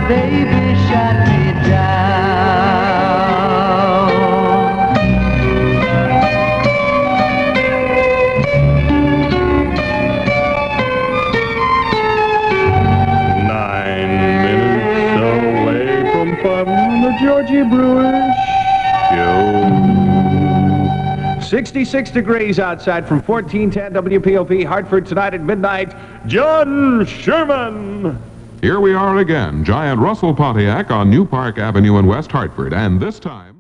baby shot me down. 9 minutes away from 5 on the Georgie Brewer Show. 66 degrees outside from 1410 WPOP, Hartford tonight at midnight. John Sherman. Here we are again, Giant Russell Pontiac on New Park Avenue in West Hartford, and this time...